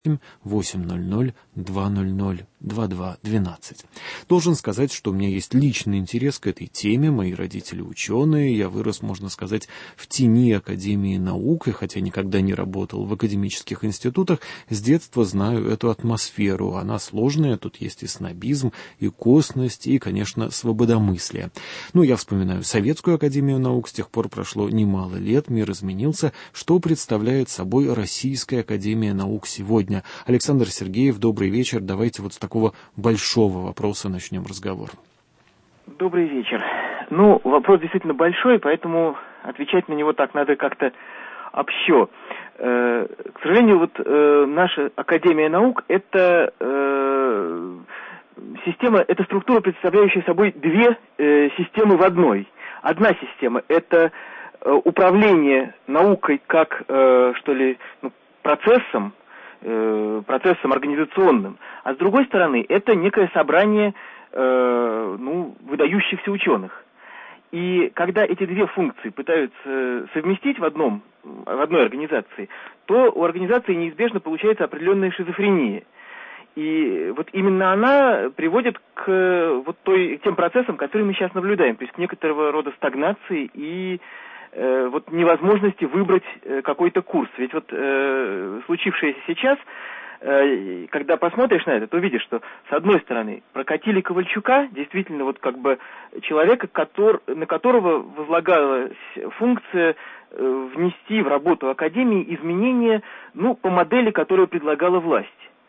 800 200 2212. Должен сказать, что у меня есть личный интерес к этой теме. Мои родители ученые. Я вырос, можно сказать, в тени Академии наук, и хотя никогда не работал в академических институтах, с детства знаю эту атмосферу. Она сложная, тут есть и снобизм, и косность, и, конечно, свободомыслие. Я вспоминаю Советскую Академию наук, с тех пор прошло немало лет, мир изменился. Что представляет собой Российская Академия наук сегодня? Александр Сергеев, добрый вечер. Давайте вот с такого большого вопроса начнем разговор. Добрый вечер. Вопрос действительно большой, поэтому отвечать на него так надо как-то общо. К сожалению, наша Академия наук — это система, это структура, представляющая собой две системы в одной. Одна система — это управление наукой как, процессом организационным, а с другой стороны, это некое собрание выдающихся ученых. И когда эти две функции пытаются совместить в одной организации, то у организации неизбежно получается определенная шизофрения. И именно она приводит к тем процессам, которые мы сейчас наблюдаем, то есть к некоторого рода стагнации и невозможности выбрать какой-то курс. Ведь случившееся сейчас, когда посмотришь на это, то видишь, что с одной стороны прокатили Ковальчука, действительно человека, на которого возлагалась функция внести в работу Академии изменения, по модели, которую предлагала власть.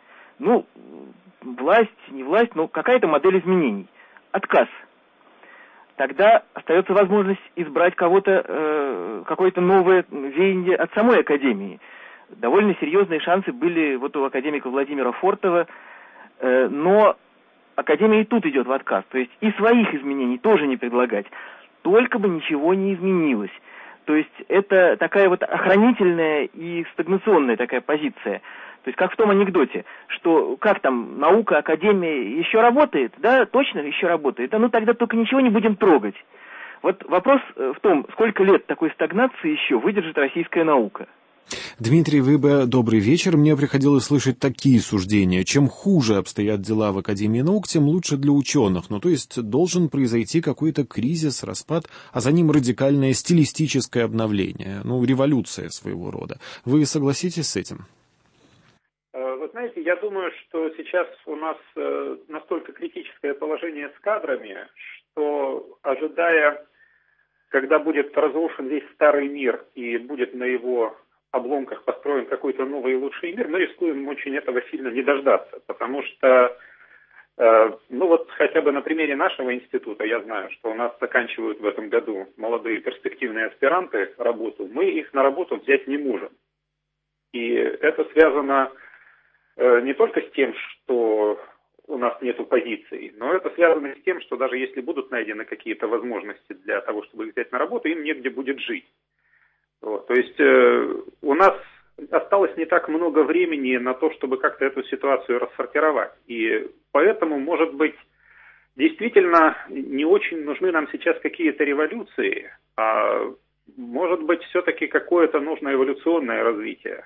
Власть, не власть, но какая-то модель изменений. Отказ. Тогда остается возможность избрать какое-то новое веяние от самой Академии. Довольно серьезные шансы были у академика Владимира Фортова, но Академия и тут идет в отказ. То есть и своих изменений тоже не предлагать, только бы ничего не изменилось. То есть это такая охранительная и стагнационная такая позиция. То есть как в том анекдоте, что как там наука, академия еще работает? Да, точно еще работает. Да, тогда только ничего не будем трогать. Вопрос в том, сколько лет такой стагнации еще выдержит российская наука. Дмитрий Выбе, добрый вечер. Мне приходилось слышать такие суждения. Чем хуже обстоят дела в Академии наук, тем лучше для ученых. То есть должен произойти какой-то кризис, распад, а за ним радикальное стилистическое обновление. Революция своего рода. Вы согласитесь с этим? Вы знаете, я думаю, что сейчас у нас настолько критическое положение с кадрами, что, ожидая, когда будет разрушен весь старый мир и будет на его обломках построен какой-то новый и лучший мир, мы рискуем очень этого сильно не дождаться, потому что, хотя бы на примере нашего института, я знаю, что у нас заканчивают в этом году молодые перспективные аспиранты работу, мы их на работу взять не можем. И это связано не только с тем, что у нас нет позиций, но это связано с тем, что даже если будут найдены какие-то возможности для того, чтобы их взять на работу, им негде будет жить. То есть у нас осталось не так много времени на то, чтобы как-то эту ситуацию рассортировать. И поэтому, может быть, действительно не очень нужны нам сейчас какие-то революции, а может быть, все-таки какое-то нужно эволюционное развитие.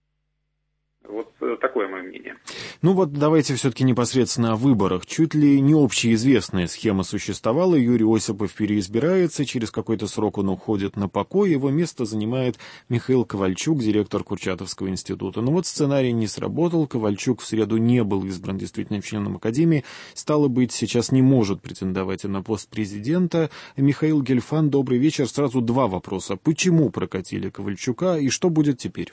Такое мое мнение. Давайте все-таки непосредственно о выборах. Чуть ли не общеизвестная схема существовала. Юрий Осипов переизбирается, через какой-то срок он уходит на покой, его место занимает Михаил Ковальчук, директор Курчатовского института. Сценарий не сработал, Ковальчук в среду не был избран действительно членом Академии, стало быть, сейчас не может претендовать на пост президента. Михаил Гельфан, добрый вечер. Сразу два вопроса. Почему прокатили Ковальчука и что будет теперь?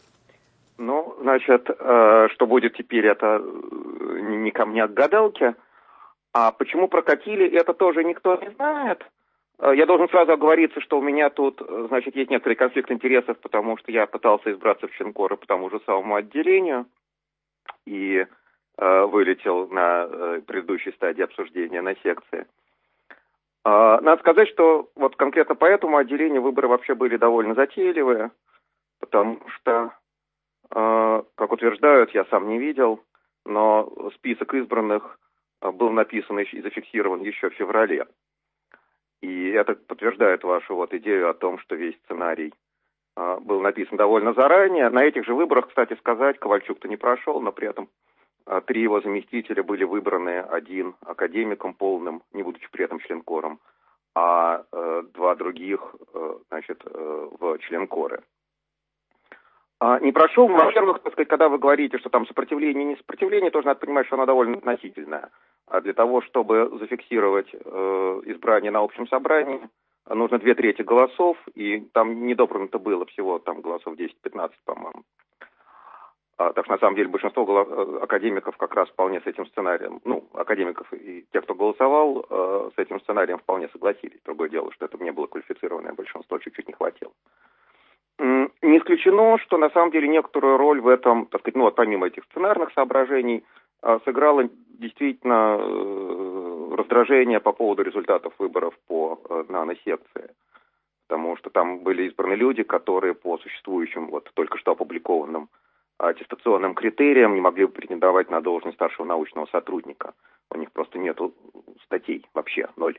Что будет теперь, это не ко мне, а к гадалке. А почему прокатили, это тоже никто не знает. Я должен сразу оговориться, что у меня тут, есть некоторый конфликт интересов, потому что я пытался избраться в членкоры по тому же самому отделению и вылетел на предыдущей стадии обсуждения на секции. Надо сказать, что конкретно по этому отделению выборы вообще были довольно затейливые, потому что, как утверждают, я сам не видел, но список избранных был написан и зафиксирован еще в феврале. И это подтверждает вашу идею о том, что весь сценарий был написан довольно заранее. На этих же выборах, кстати сказать, Ковальчук-то не прошел, но при этом 3 его заместителя были выбраны, один академиком полным, не будучи при этом членкором, а 2 других, значит, в членкоры. Не прошел, во-первых, так сказать, когда вы говорите, что там сопротивление, не сопротивление, тоже надо понимать, что оно довольно относительное. А для того, чтобы зафиксировать избрание на общем собрании, нужно 2/3 голосов, и там недобрано-то было всего там голосов 10-15, по-моему. Так что, на самом деле, большинство академиков как раз вполне с этим сценарием, академиков и тех, кто голосовал, с этим сценарием вполне согласились. Другое дело, что это не было квалифицированное большинство, чуть-чуть не хватило. Не исключено, что на самом деле некоторую роль в этом, так сказать, помимо этих сценарных соображений, сыграло действительно раздражение по поводу результатов выборов по наносекции. Потому что там были избраны люди, которые по существующим, только что опубликованным аттестационным критериям не могли бы претендовать на должность старшего научного сотрудника. У них просто нету статей вообще, 0.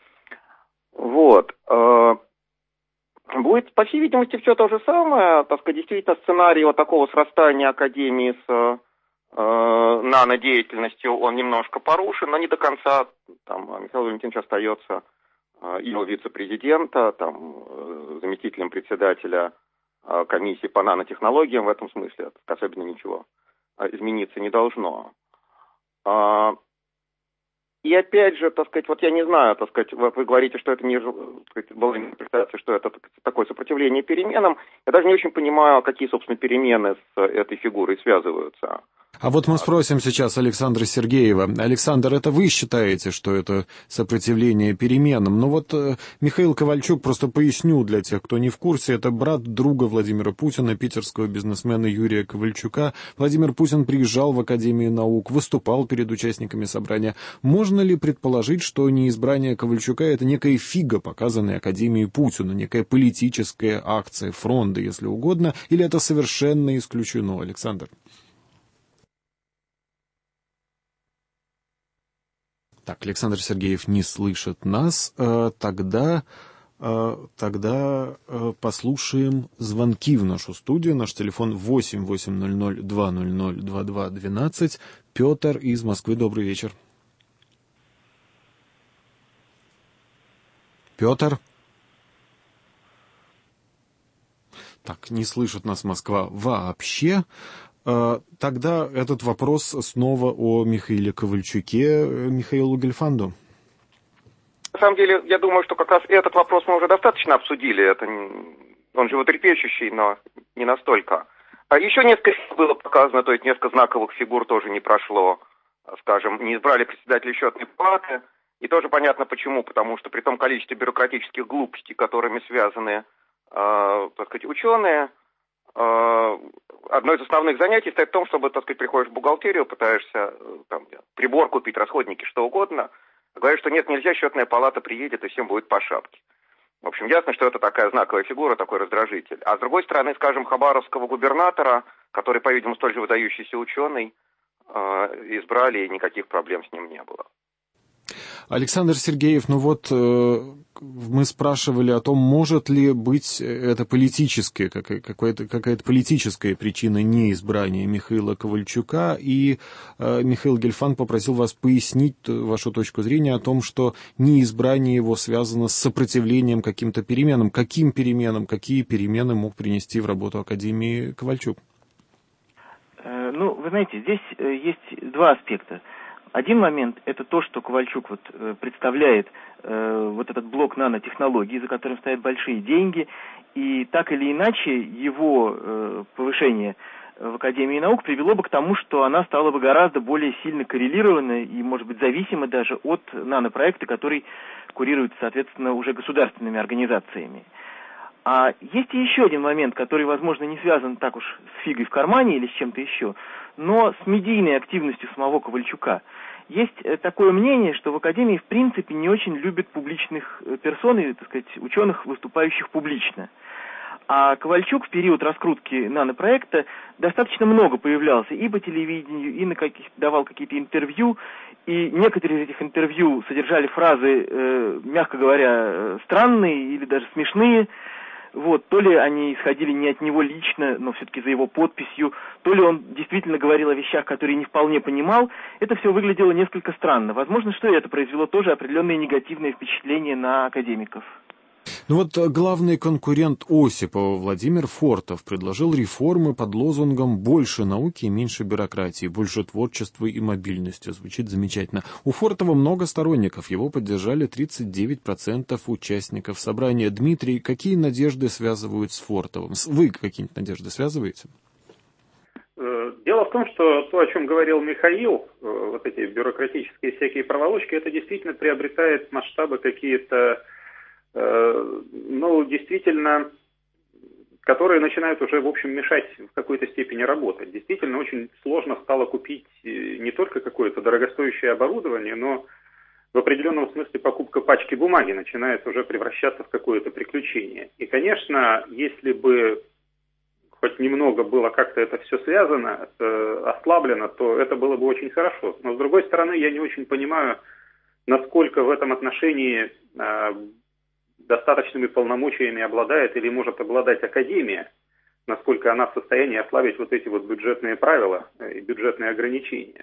Будет, по всей видимости, все то же самое. Так сказать, действительно, сценарий такого срастания академии с нанодеятельностью, он немножко порушен, но не до конца. Там Михаил Валентинович остается его вице-президента, заместителем председателя комиссии по нанотехнологиям. В этом смысле особенно ничего измениться не должно. И опять же, так сказать, я не знаю, так сказать, вы говорите, что это не была интерпретация, что это такое сопротивление переменам. Я даже не очень понимаю, какие, собственно, перемены с этой фигурой связываются. А вот мы спросим сейчас Александра Сергеева. Александр, это вы считаете, что это сопротивление переменам? Михаил Ковальчук, просто поясню для тех, кто не в курсе, это брат друга Владимира Путина, питерского бизнесмена Юрия Ковальчука. Владимир Путин приезжал в Академию наук, выступал перед участниками собрания. Можно ли предположить, что неизбрание Ковальчука — это некая фига, показанная Академией Путину, некая политическая акция фронта, если угодно, или это совершенно исключено, Александр? Так, Александр Сергеев не слышит нас. Тогда послушаем звонки в нашу студию. Наш телефон 8-800-200-2212. Петр из Москвы. Добрый вечер. Петр? Так, не слышит нас Москва вообще. Тогда этот вопрос снова о Михаиле Ковальчуке, Михаилу Гельфанду. На самом деле, я думаю, что как раз этот вопрос мы уже достаточно обсудили. Он животрепещущий, но не настолько. Еще несколько было показано, то есть несколько знаковых фигур тоже не прошло. Скажем, не избрали председателя счетной палаты. И тоже понятно почему. Потому что при том количестве бюрократических глупостей, которыми связаны, так сказать, ученые, одно из основных занятий стоит в том, чтобы, так сказать, приходишь в бухгалтерию, пытаешься прибор купить, расходники, что угодно. Говорят, что нет, нельзя, счетная палата приедет и всем будет по шапке. В общем, ясно, что это такая знаковая фигура, такой раздражитель. А с другой стороны, скажем, хабаровского губернатора, который, по-видимому, столь же выдающийся ученый, избрали, и никаких проблем с ним не было. Александр Сергеев, мы спрашивали о том, может ли быть это политическая, какая-то политическая причина неизбрания Михаила Ковальчука, и Михаил Гельфанд попросил вас пояснить вашу точку зрения о том, что неизбрание его связано с сопротивлением каким-то переменам. Каким переменам, какие перемены мог принести в работу Академии Ковальчук? Вы знаете, здесь есть 2 аспекта. Один момент – это то, что Ковальчук представляет этот блок нанотехнологий, за которым стоят большие деньги, и так или иначе его повышение в Академии наук привело бы к тому, что она стала бы гораздо более сильно коррелирована и, может быть, зависима даже от нанопроекта, который курируется, соответственно, уже государственными организациями. А есть и еще один момент, который, возможно, не связан так уж с фигой в кармане или с чем-то еще, но с медийной активностью самого Ковальчука. Есть такое мнение, что в Академии, в принципе, не очень любят публичных персон, или, так сказать, ученых, выступающих публично. А Ковальчук в период раскрутки нанопроекта достаточно много появлялся и по телевидению, и давал какие-то интервью, и некоторые из этих интервью содержали фразы, мягко говоря, странные или даже смешные. Вот, то ли они исходили не от него лично, но все-таки за его подписью, то ли он действительно говорил о вещах, которые не вполне понимал, это все выглядело несколько странно. Возможно, что и это произвело тоже определенные негативные впечатления на академиков. Ну вот главный конкурент Осипова Владимир Фортов предложил реформы под лозунгом «больше науки и меньше бюрократии, больше творчества и мобильности». Звучит замечательно. У Фортова много сторонников, его поддержали 39% участников собрания. Дмитрий, какие надежды связывают с Фортовым? Вы какие-нибудь надежды связываете? Дело в том, что то, о чем говорил Михаил, вот эти бюрократические всякие проволочки, это действительно приобретает масштабы какие-то, действительно, которые начинают уже, в общем, мешать в какой-то степени работать. Действительно, очень сложно стало купить не только какое-то дорогостоящее оборудование, но в определенном смысле покупка пачки бумаги начинает уже превращаться в какое-то приключение. И, конечно, если бы хоть немного было как-то это все связано, ослаблено, то это было бы очень хорошо. Но, с другой стороны, я не очень понимаю, насколько в этом отношении достаточными полномочиями обладает или может обладать академия, насколько она в состоянии ослабить вот эти вот бюджетные правила и бюджетные ограничения.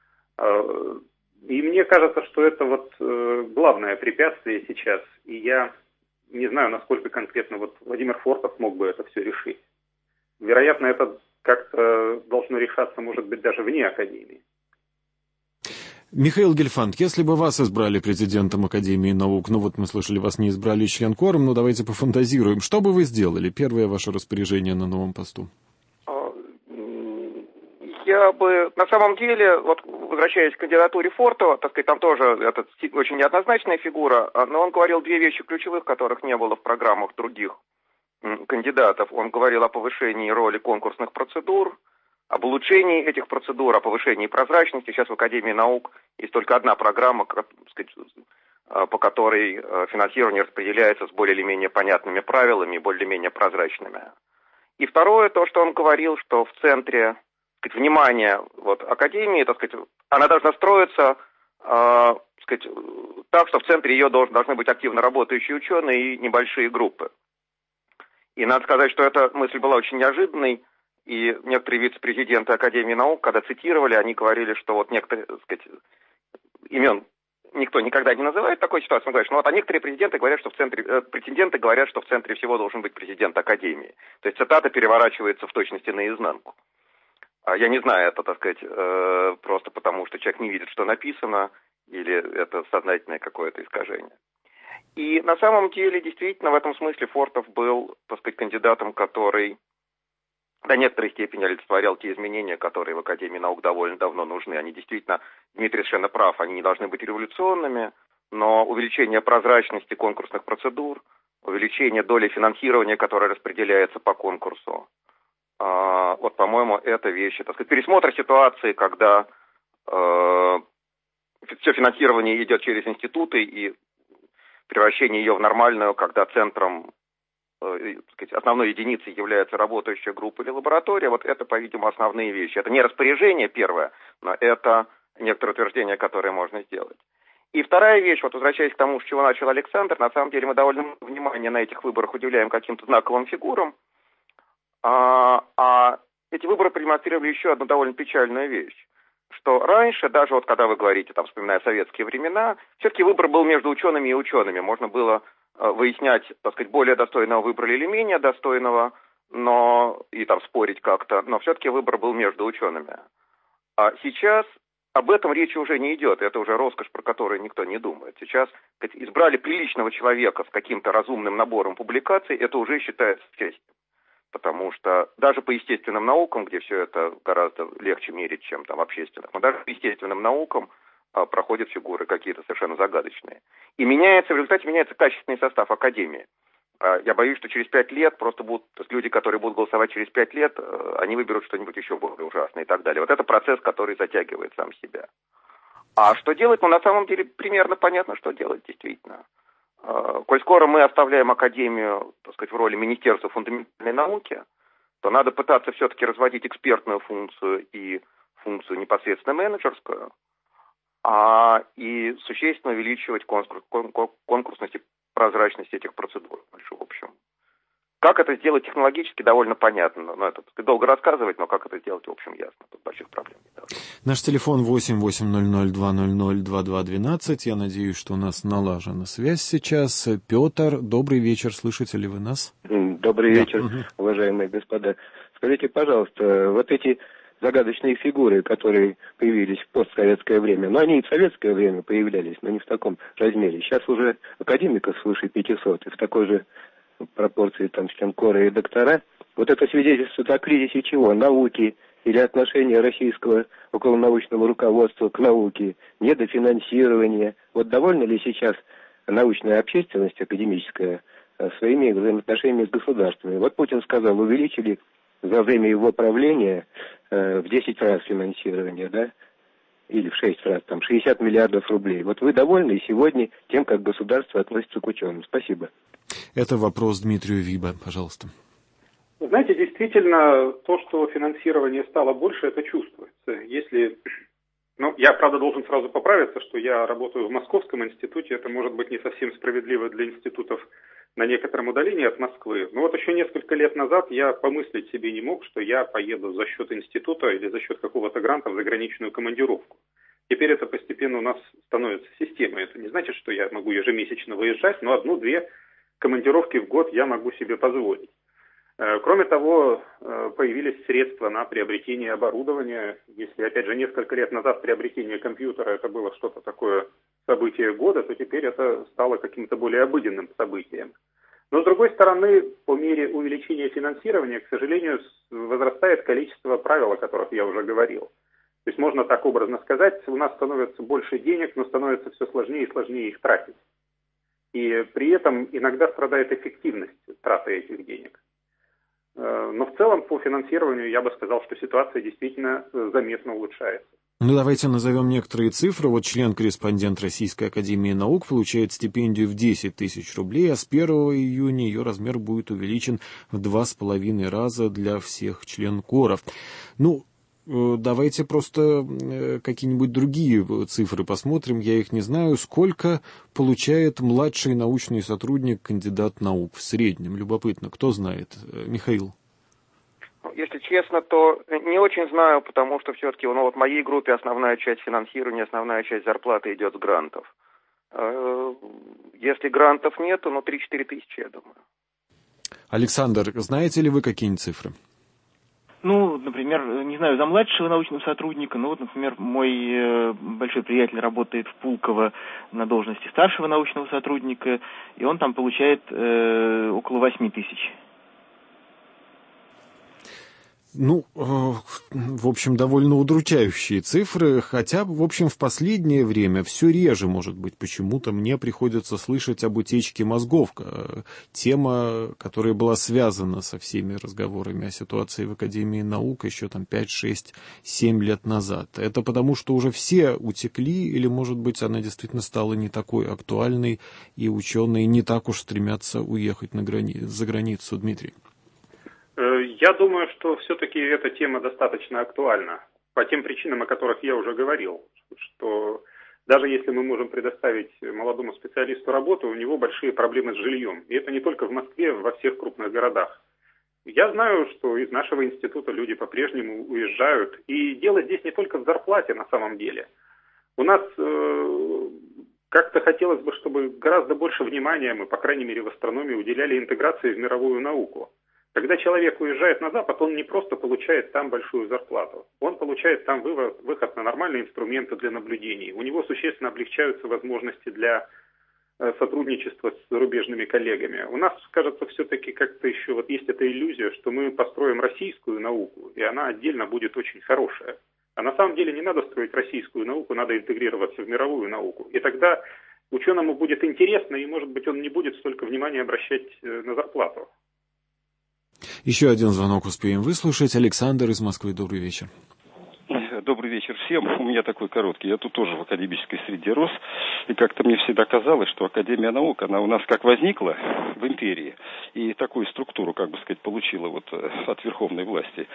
И мне кажется, что это вот главное препятствие сейчас. И я не знаю, насколько конкретно вот Владимир Фортов мог бы это все решить. Вероятно, это как-то должно решаться, может быть, даже вне академии. Михаил Гельфанд, если бы вас избрали президентом Академии наук, ну вот мы слышали, вас не избрали член-кором, но давайте пофантазируем. Что бы вы сделали? Первое ваше распоряжение на новом посту. Я бы, на самом деле, вот возвращаясь к кандидатуре Фортова, так сказать, там тоже это очень неоднозначная фигура, но он говорил две вещи ключевых, которых не было в программах других кандидатов. Он говорил о повышении роли конкурсных процедур, об улучшении этих процедур, о повышении прозрачности. Сейчас в Академии наук есть только одна программа, по которой финансирование распределяется с более или менее понятными правилами и более или менее прозрачными. И второе, то, что он говорил, что в центре внимания Академии, она должна строиться так, что в центре ее должны быть активно работающие ученые и небольшие группы. И надо сказать, что эта мысль была очень неожиданной. И некоторые вице-президенты Академии наук, когда цитировали, они говорили, что некоторые, имен никто никогда не называет такой ситуации, а некоторые претенденты говорят, что в центре всего должен быть президент Академии. То есть цитата переворачивается в точности наизнанку. Я не знаю, это, просто потому, что человек не видит, что написано, или это сознательное какое-то искажение. И на самом деле, действительно, в этом смысле Фортов был, кандидатом, который до некоторой степени олицетворял те изменения, которые в Академии наук довольно давно нужны. Они действительно, Дмитрий совершенно прав, они не должны быть революционными, но увеличение прозрачности конкурсных процедур, увеличение доли финансирования, которое распределяется по конкурсу, по-моему, это вещи, пересмотр ситуации, когда все финансирование идет через институты и превращение ее в нормальную, когда центром, основной единицей является работающая группа или лаборатория, это, по-видимому, основные вещи. Это не распоряжение первое, но это некоторые утверждения, которые можно сделать. И вторая вещь, возвращаясь к тому, с чего начал Александр, на самом деле мы довольно много внимания на этих выборах уделяем каким-то знаковым фигурам, а эти выборы продемонстрировали еще одну довольно печальную вещь, что раньше, даже когда вы говорите, вспоминая советские времена, все-таки выбор был между учеными и учеными. Можно было выяснять, более достойного выбрали или менее достойного, и спорить как-то, но все-таки выбор был между учеными. А сейчас об этом речи уже не идет, это уже роскошь, про которую никто не думает. Сейчас избрали приличного человека с каким-то разумным набором публикаций, это уже считается честью. Потому что даже по естественным наукам, где все это гораздо легче мерить, чем общественных, но даже по естественным наукам проходят фигуры какие-то совершенно загадочные. И в результате меняется качественный состав Академии. Я боюсь, что через 5 лет просто будут люди, которые будут голосовать через 5 лет, они выберут что-нибудь еще более ужасное и так далее. Это процесс, который затягивает сам себя. А что делать? На самом деле примерно понятно, что делать действительно. Коль скоро мы оставляем Академию, в роли Министерства фундаментальной науки, то надо пытаться все-таки разводить экспертную функцию и функцию непосредственно менеджерскую, и существенно увеличивать конкурсность и прозрачность этих процедур, в общем. Как это сделать технологически, довольно понятно. Ну, это долго рассказывать, но как это сделать, в общем, ясно. Тут больших проблем нет. Наш телефон 8-800-200-2212. Я надеюсь, что у нас налажена связь сейчас. Петр, добрый вечер. Слышите ли вы нас? Добрый вечер, уважаемые господа. Скажите, пожалуйста, вот эти загадочные фигуры, которые появились в постсоветское время, но они и в советское время появлялись, но не в таком размере. Сейчас уже академиков свыше 500, и в такой же пропорции там членкоры и доктора. Вот это свидетельствует о кризисе чего? Науки или отношения российского околонаучного руководства к науке, недофинансирование. Вот довольна ли сейчас научная общественность академическая своими взаимоотношениями с государствами? Вот Путин сказал, увеличили за время его правления в 10 раз финансирование, да? Или в 6 раз, там, 60 миллиардов рублей. Вот вы довольны сегодня тем, как государство относится к ученым? Спасибо. Это вопрос Дмитрию Виба, пожалуйста. Знаете, действительно, то, что финансирование стало больше, это чувствуется. Если... Ну, я, правда, должен сразу поправиться, что я работаю в Московском институте. Это может быть не совсем справедливо для институтов на некотором удалении от Москвы. Но вот еще несколько лет назад я помыслить себе не мог, что я поеду за счет института или за счет какого-то гранта в заграничную командировку. Теперь это постепенно у нас становится системой. Это не значит, что я могу ежемесячно выезжать, но 1-2 командировки в год я могу себе позволить. Кроме того, появились средства на приобретение оборудования. Если, опять же, несколько лет назад приобретение компьютера это было что-то такое событие года, то теперь это стало каким-то более обыденным событием. Но, с другой стороны, по мере увеличения финансирования, к сожалению, возрастает количество правил, о которых я уже говорил. То есть можно так образно сказать, у нас становится больше денег, но становится все сложнее и сложнее их тратить. И при этом иногда страдает эффективность траты этих денег. Но в целом по финансированию я бы сказал, что ситуация действительно заметно улучшается. Ну, давайте назовем некоторые цифры. Вот член-корреспондент Российской академии наук получает стипендию в 10 тысяч рублей, а с 1 июня ее размер будет увеличен в 2,5 раза для всех членкоров. Ну, давайте просто какие-нибудь другие цифры посмотрим, я их не знаю. Сколько получает младший научный сотрудник, кандидат наук в среднем? Любопытно, кто знает? Михаил. Если честно, то не очень знаю, потому что все-таки в моей группе основная часть финансирования, основная часть зарплаты идет с грантов. Если грантов нет, то 3-4 тысячи, я думаю. Александр, знаете ли вы какие-нибудь цифры? Ну, например, не знаю, за младшего научного сотрудника, но вот, например, мой большой приятель работает в Пулково на должности старшего научного сотрудника, и он там получает около 8 тысяч. Ну, в общем, довольно удручающие цифры, хотя, в общем, в последнее время все реже, может быть, почему-то мне приходится слышать об утечке мозгов. Тема, которая была связана со всеми разговорами о ситуации в Академии наук еще там 5, 6, 7 лет назад. Это потому, что уже все утекли, или, может быть, она действительно стала не такой актуальной, и ученые не так уж стремятся уехать за границу, Дмитрий? Я думаю, что все-таки эта тема достаточно актуальна, по тем причинам, о которых я уже говорил, что даже если мы можем предоставить молодому специалисту работу, у него большие проблемы с жильем. И это не только в Москве, во всех крупных городах. Я знаю, что из нашего института люди по-прежнему уезжают. И дело здесь не только в зарплате на самом деле. У нас как-то хотелось бы, чтобы гораздо больше внимания мы, по крайней мере в астрономии, уделяли интеграции в мировую науку. Когда человек уезжает на Запад, он не просто получает там большую зарплату. Он получает там выход на нормальные инструменты для наблюдений. У него существенно облегчаются возможности для сотрудничества с зарубежными коллегами. У нас, кажется, все-таки как-то еще вот есть эта иллюзия, что мы построим российскую науку, и она отдельно будет очень хорошая. А на самом деле не надо строить российскую науку, надо интегрироваться в мировую науку. И тогда ученому будет интересно, и, может быть, он не будет столько внимания обращать на зарплату. Еще один звонок успеем выслушать. Александр из Москвы, добрый вечер. Добрый вечер всем. У меня такой короткий. Я тут тоже в академической среде рос. И как-то мне всегда казалось, что Академия наук, она у нас как возникла в империи. И такую структуру, как бы сказать, получила вот от верховной власти.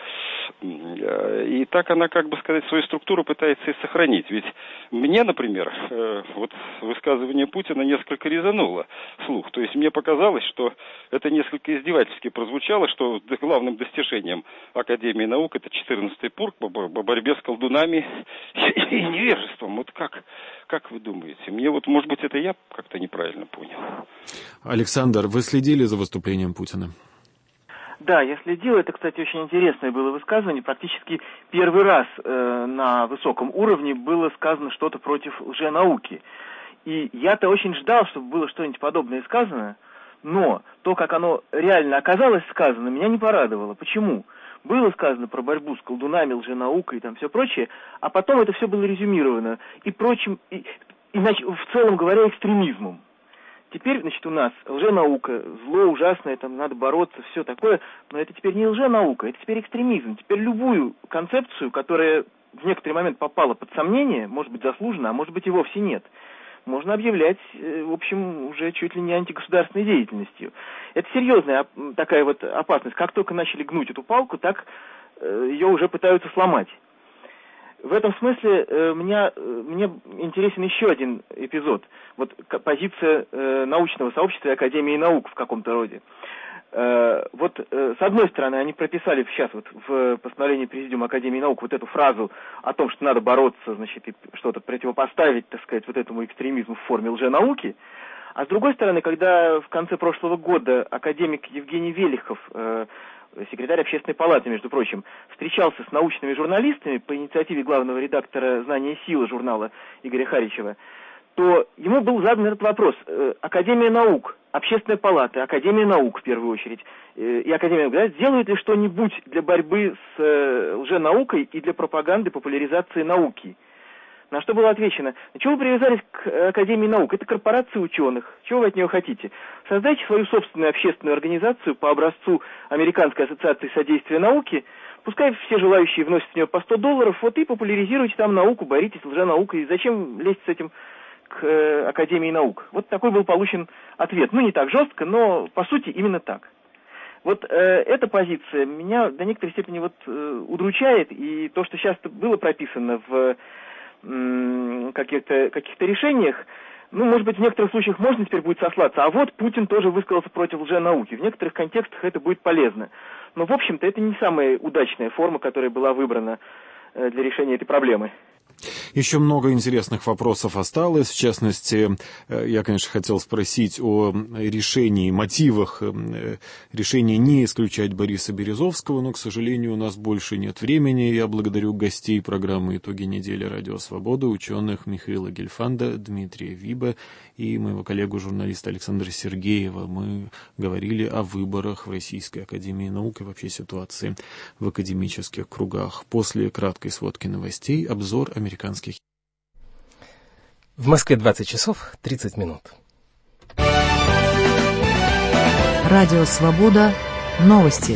И так она, как бы сказать, свою структуру пытается и сохранить. Ведь мне, например, вот высказывание Путина несколько резануло слух. То есть мне показалось, что это несколько издевательски прозвучало, что главным достижением Академии наук это 14-й пункт по борьбе с колдунами и невежеством. Вот как вы думаете? Мне вот, может быть, это я как-то неправильно понял. Александр, вы следили за выступлением Путина? Да, я следил. Это, кстати, очень интересное было высказывание. Практически первый раз на высоком уровне было сказано что-то против лженауки. И я-то очень ждал, чтобы было что-нибудь подобное сказано, но то, как оно реально оказалось сказано, меня не порадовало. Почему? Было сказано про борьбу с колдунами, лженаукой и там все прочее, а потом это все было резюмировано и прочим, и в целом говоря, экстремизмом. Теперь, значит, у нас лженаука, зло ужасное, там надо бороться, все такое, но это теперь не лженаука, это теперь экстремизм. Теперь любую концепцию, которая в некоторый момент попала под сомнение, может быть заслуженно, а может быть и вовсе нет, можно объявлять, в общем, уже чуть ли не антигосударственной деятельностью. Это серьезная такая вот опасность. Как только начали гнуть эту палку, так ее уже пытаются сломать. В этом смысле мне интересен еще один эпизод. Вот позиция научного сообщества и Академии наук в каком-то роде. Вот с одной стороны, они прописали сейчас вот в постановлении Президиума Академии наук вот эту фразу о том, что надо бороться, значит, и что-то противопоставить, так сказать, вот этому экстремизму в форме лженауки. А с другой стороны, когда в конце прошлого года академик Евгений Велихов, секретарь Общественной палаты, между прочим, встречался с научными журналистами по инициативе главного редактора «Знания и силы» журнала Игоря Харичева, то ему был задан этот вопрос. Академия наук, Общественная палата, Академия наук в первую очередь, и Академия наук, да, делают ли что-нибудь для борьбы с лженаукой и для пропаганды, популяризации науки? На что было отвечено: чего вы привязались к Академии наук? Это корпорация ученых. Чего вы от нее хотите? Создайте свою собственную общественную организацию по образцу Американской ассоциации содействия науке. Пускай все желающие вносят в нее по $100, вот и популяризируйте там науку, боритесь с лженаукой. Зачем лезть с этим к Академии наук? Вот такой был получен ответ. Ну, не так жестко, но по сути именно так. Вот эта позиция меня до некоторой степени вот удручает, и то, что сейчас было прописано в каких-то решениях, ну, может быть, в некоторых случаях можно теперь будет сослаться, а вот Путин тоже высказался против лженауки. В некоторых контекстах это будет полезно. Но, в общем-то, это не самая удачная форма, которая была выбрана для решения этой проблемы. Еще много интересных вопросов осталось. В частности, я, конечно, хотел спросить о решении, мотивах решения не исключать Бориса Березовского, но, к сожалению, у нас больше нет времени. Я благодарю гостей программы «Итоги недели. Радио Свобода», ученых Михаила Гельфанда, Дмитрия Виба и моего коллегу-журналиста Александра Сергеева. Мы говорили о выборах в Российской академии наук и вообще ситуации в академических кругах. После краткой сводки новостей обзор американских. В Москве 20 часов 30 минут. Радио «Свобода». Новости.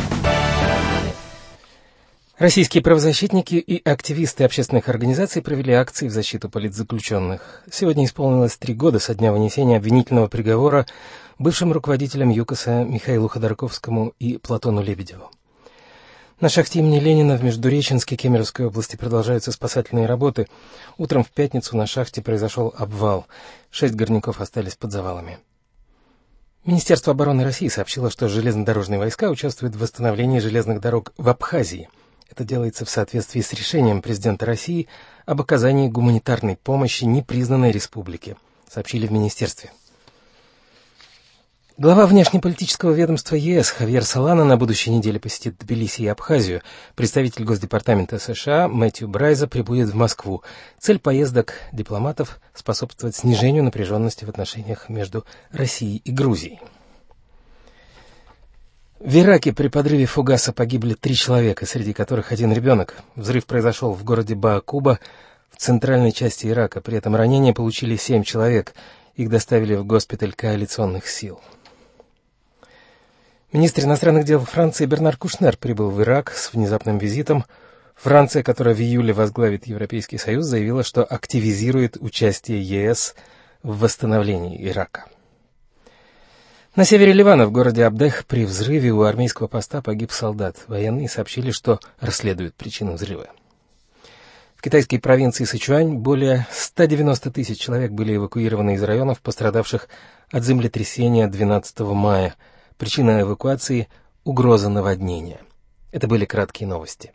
Российские правозащитники и активисты общественных организаций провели акции в защиту политзаключенных. Сегодня исполнилось 3 года со дня вынесения обвинительного приговора бывшим руководителям ЮКОСа Михаилу Ходорковскому и Платону Лебедеву. На шахте имени Ленина в Междуреченске Кемеровской области продолжаются спасательные работы. Утром в пятницу на шахте произошел обвал. 6 горняков остались под завалами. Министерство обороны России сообщило, что железнодорожные войска участвуют в восстановлении железных дорог в Абхазии. Это делается в соответствии с решением президента России об оказании гуманитарной помощи непризнанной республике, сообщили в министерстве. Глава внешнеполитического ведомства ЕС Хавьер Солана на будущей неделе посетит Тбилиси и Абхазию. Представитель Госдепартамента США Мэтью Брайза прибудет в Москву. Цель поездок дипломатов – способствовать снижению напряженности в отношениях между Россией и Грузией. В Ираке при подрыве фугаса погибли 3 человека, среди которых 1 ребенок. Взрыв произошел в городе Баакуба в центральной части Ирака. При этом ранения получили 7 человек. Их доставили в госпиталь коалиционных сил. Министр иностранных дел Франции Бернар Кушнер прибыл в Ирак с внезапным визитом. Франция, которая в июле возглавит Европейский Союз, заявила, что активизирует участие ЕС в восстановлении Ирака. На севере Ливана, в городе Абдех, при взрыве у армейского поста погиб солдат. Военные сообщили, что расследуют причину взрыва. В китайской провинции Сычуань более 190 тысяч человек были эвакуированы из районов, пострадавших от землетрясения 12 мая. Причина эвакуации – угроза наводнения. Это были краткие новости.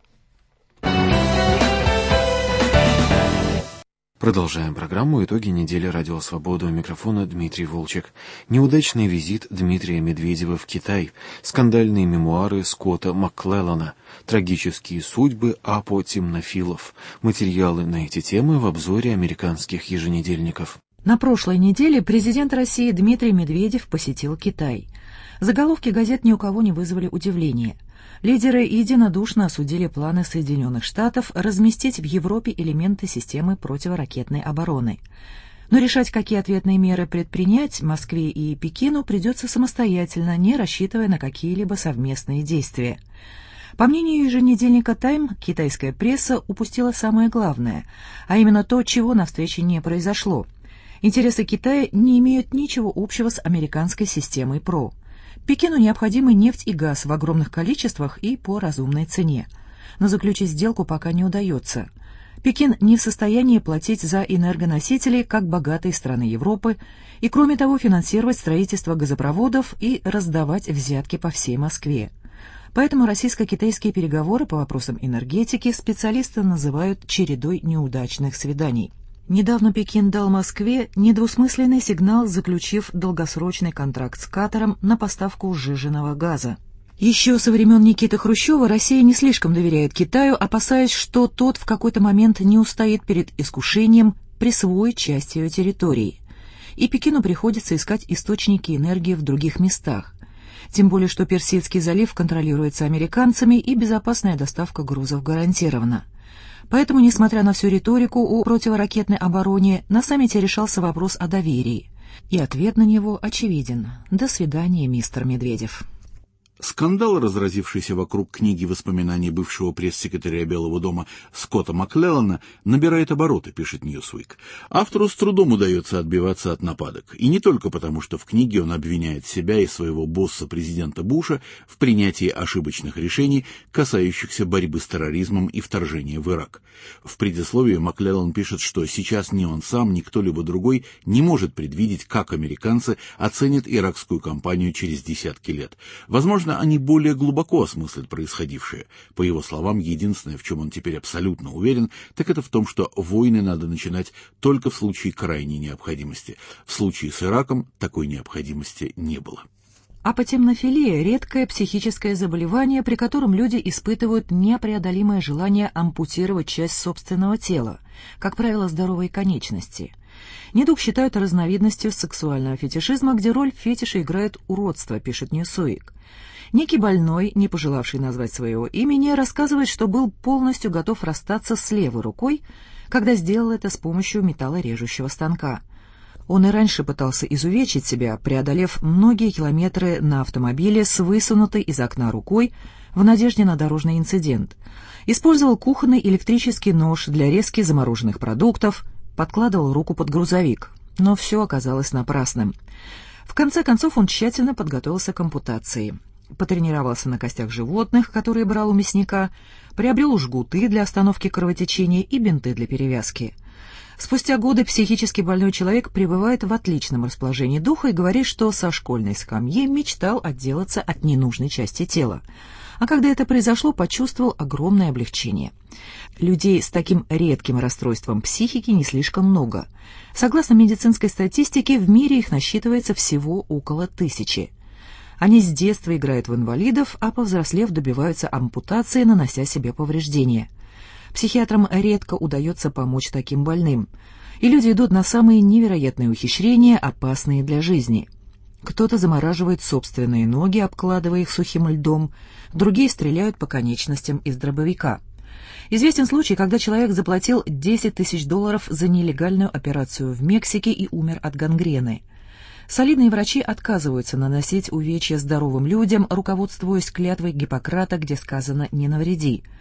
Продолжаем программу «Итоги недели Радио Свобода». У микрофона Дмитрий Волчек. Неудачный визит Дмитрия Медведева в Китай. Скандальные мемуары Скотта Макклеллана. Трагические судьбы апотемнофилов. Материалы на эти темы в обзоре американских еженедельников. На прошлой неделе президент России Дмитрий Медведев посетил Китай. Заголовки газет ни у кого не вызвали удивления. Лидеры единодушно осудили планы Соединенных Штатов разместить в Европе элементы системы противоракетной обороны. Но решать, какие ответные меры предпринять Москве и Пекину, придется самостоятельно, не рассчитывая на какие-либо совместные действия. По мнению еженедельника «Тайм», китайская пресса упустила самое главное, а именно то, чего на встрече не произошло. Интересы Китая не имеют ничего общего с американской системой ПРО. Пекину необходимы нефть и газ в огромных количествах и по разумной цене. Но заключить сделку пока не удается. Пекин не в состоянии платить за энергоносители, как богатые страны Европы, и, кроме того, финансировать строительство газопроводов и раздавать взятки по всей Москве. Поэтому российско-китайские переговоры по вопросам энергетики специалисты называют чередой неудачных свиданий. Недавно Пекин дал Москве недвусмысленный сигнал, заключив долгосрочный контракт с Катаром на поставку сжиженного газа. Еще со времен Никиты Хрущева Россия не слишком доверяет Китаю, опасаясь, что тот в какой-то момент не устоит перед искушением присвоить часть ее территории. И Пекину приходится искать источники энергии в других местах. Тем более, что Персидский залив контролируется американцами, и безопасная доставка грузов гарантирована. Поэтому, несмотря на всю риторику о противоракетной обороне, на саммите решался вопрос о доверии. И ответ на него очевиден. До свидания, мистер Медведев. Скандал, разразившийся вокруг книги воспоминаний бывшего пресс-секретаря Белого дома Скотта Макклеллана, набирает обороты, пишет Newsweek. Автору с трудом удается отбиваться от нападок. И не только потому, что в книге он обвиняет себя и своего босса президента Буша в принятии ошибочных решений, касающихся борьбы с терроризмом и вторжения в Ирак. В предисловии Макклеллан пишет, что сейчас ни он сам, ни кто-либо другой не может предвидеть, как американцы оценят иракскую кампанию через десятки лет. Возможно, они более глубоко осмыслят происходившее. По его словам, единственное, в чем он теперь абсолютно уверен, так это в том, что войны надо начинать только в случае крайней необходимости. В случае с Ираком такой необходимости не было. Апотемнофилия – редкое психическое заболевание, при котором люди испытывают непреодолимое желание ампутировать часть собственного тела, как правило, здоровые конечности. Недуг считают разновидностью сексуального фетишизма, где роль фетиша играет уродство, пишет Newsweek. Некий больной, не пожелавший назвать своего имени, рассказывает, что был полностью готов расстаться с левой рукой, когда сделал это с помощью металлорежущего станка. Он и раньше пытался изувечить себя, преодолев многие километры на автомобиле с высунутой из окна рукой в надежде на дорожный инцидент. Использовал кухонный электрический нож для резки замороженных продуктов, подкладывал руку под грузовик, но все оказалось напрасным. В конце концов он тщательно подготовился к ампутации. Потренировался на костях животных, которые брал у мясника, приобрел жгуты для остановки кровотечения и бинты для перевязки. Спустя годы психически больной человек пребывает в отличном расположении духа и говорит, что со школьной скамьи мечтал отделаться от ненужной части тела. А когда это произошло, почувствовал огромное облегчение. Людей с таким редким расстройством психики не слишком много. Согласно медицинской статистике, в мире их насчитывается всего около 1000. Они с детства играют в инвалидов, а повзрослев добиваются ампутации, нанося себе повреждения. Психиатрам редко удается помочь таким больным, и люди идут на самые невероятные ухищрения, опасные для жизни. Кто-то замораживает собственные ноги, обкладывая их сухим льдом, другие стреляют по конечностям из дробовика. Известен случай, когда человек заплатил $10 000 за нелегальную операцию в Мексике и умер от гангрены. Солидные врачи отказываются наносить увечья здоровым людям, руководствуясь клятвой Гиппократа, где сказано «не навреди».